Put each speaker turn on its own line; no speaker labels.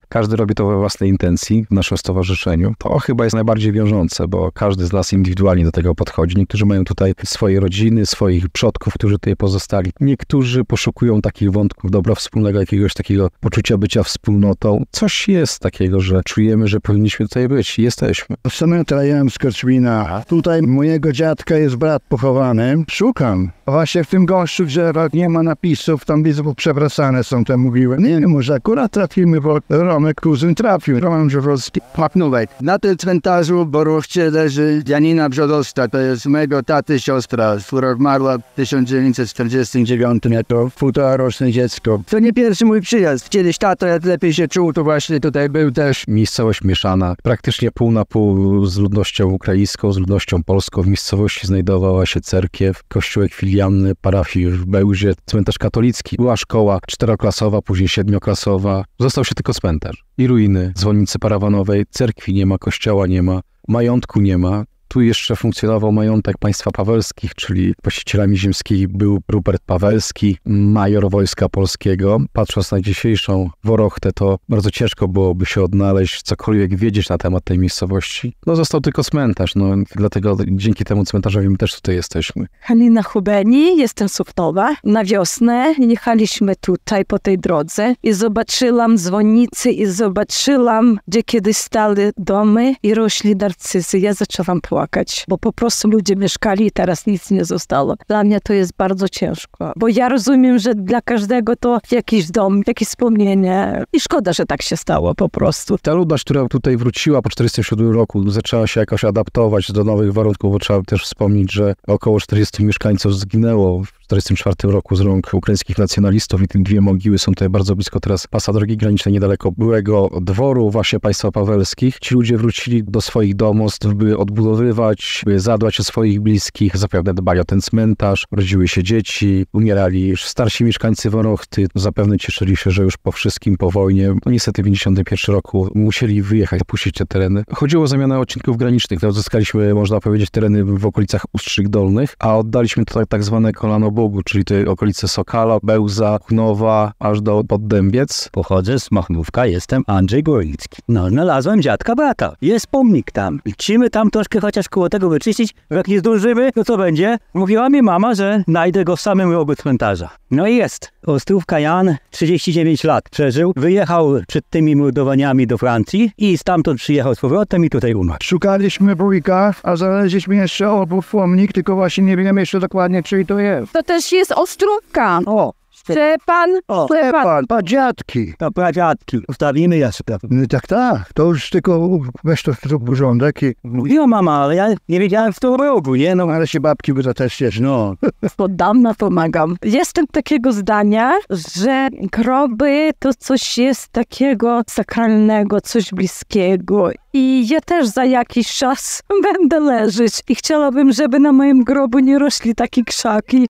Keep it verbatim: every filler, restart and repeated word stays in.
każdy robi to we własnej intencji w naszym stowarzyszeniu. To chyba jest najbardziej wiążące, bo każdy z nas indywidualnie do tego podchodzi. Niektórzy mają tutaj swoje rodziny, swoich przodków, którzy tutaj pozostali. Niektórzy poszukują takich wątków dobra wspólnego, jakiegoś takiego poczucia bycia wspólnotą. Coś jest takiego, że czujemy, że powinniśmy tutaj być. Jesteśmy.
Cmentarz z Koczmina. Tutaj mojego dziadka jest brat pochowany. Szukam. Właśnie w tym gąszczu drzewach nie ma napisów, tam widzę, bo przewracane są te mówiły. Nie wiem, może akurat trafimy, bo Romek kuzyn trafił. Roman Brzozowski.
Pachnuwej. Na tym cmentarzu w Borówcie leży Janina Brzozowska. To jest mojego taty siostra, która zmarła w tysiąc dziewięćset czterdziestym dziewiątym jako półtoraroczne dziecko. To nie pierwszy mój przyjazd. Kiedyś tato, jak lepiej się czuł, to właśnie tutaj był też.
Miejscowość mieszana, praktycznie pół na pół z ludnością ukraińską, z ludnością polską. W miejscowości znajdowała się cerkiew, kościółek filialny parafii w Bełzie, cmentarz katolicki. Była szkoła czteroklasowa, później siedmioklasowa. Został się tylko cmentarz i ruiny dzwonnicy parawanowej. Cerkwi nie ma, kościoła nie ma, majątku nie ma. Tu jeszcze funkcjonował majątek państwa Pawelskich, czyli właścicielami ziemskich był Rupert Pawelski, major Wojska Polskiego. Patrząc na dzisiejszą Worochtę, to bardzo ciężko byłoby się odnaleźć, cokolwiek wiedzieć na temat tej miejscowości. No został tylko cmentarz, no dlatego dzięki temu cmentarzowi my też tutaj jesteśmy.
Halina Hubeni, jestem z Suftowa. Na wiosnę jechaliśmy tutaj po tej drodze i zobaczyłam dzwonnicy i zobaczyłam, gdzie kiedyś stały domy i rośli narcyzy. Ja zaczęłam płakać. Bo po prostu ludzie mieszkali i teraz nic nie zostało. Dla mnie to jest bardzo ciężko, bo ja rozumiem, że dla każdego to jakiś dom, jakieś wspomnienie i szkoda, że tak się stało po prostu.
Ta ludność, która tutaj wróciła po czterdziestym siódmym roku, zaczęła się jakoś adaptować do nowych warunków, bo trzeba też wspomnieć, że około czterdziestu mieszkańców zginęło w czterdziestym czwartym roku z rąk ukraińskich nacjonalistów i te dwie mogiły są tutaj bardzo blisko teraz pasa drogi granicznej, niedaleko byłego dworu właśnie państwa Pawelskich. Ci ludzie wrócili do swoich domostw, by odbudowywać, by zadbać o swoich bliskich, zapewne dbali o ten cmentarz, rodziły się dzieci, umierali już starsi mieszkańcy Worochty, zapewne cieszyli się, że już po wszystkim, po wojnie, no niestety w pięćdziesiątym pierwszym roku musieli wyjechać, opuścić te tereny. Chodziło o zamianę odcinków granicznych, uzyskaliśmy, można powiedzieć, tereny w okolicach Ustrzyk Dolnych, a oddaliśmy to tak zwane kolano Bogu, czyli te okolice Sokala, Bełza, Chnowa, aż do Poddębiec.
Pochodzę z Machnówka, jestem Andrzej Górnicki. No, znalazłem dziadka brata. Jest pomnik tam. Chcemy tam troszkę chociaż koło tego wyczyścić. Jak nie zdążymy, to co będzie? Mówiła mi mama, że znajdę go w samym rogu cmentarza. No i jest. Ostrówka Jan, trzydzieści dziewięć lat przeżył. Wyjechał przed tymi mordowaniami do Francji i stamtąd przyjechał z powrotem i tutaj umarł.
Szukaliśmy wujka, a znaleźliśmy jeszcze obok pomnik, tylko właśnie nie wiemy jeszcze dokładnie, czy to jest.
To też jest Ostrówka.
O,
Szczepan,
o,
Szczepan.
Szczepan, pradziadki.
To pradziadki. Ustawimy jeszcze.
No tak, tak, to już tylko weź to w porządek i...
Mówiła mama, ale ja nie wiedziałem w którym rogu, nie? No,
ale się babki by to też jest, no.
Od dawna pomagam. Jestem takiego zdania, że groby to coś jest takiego sakralnego, coś bliskiego. I ja też za jakiś czas będę leżeć i chciałabym, żeby na moim grobu nie rośli takie krzaki.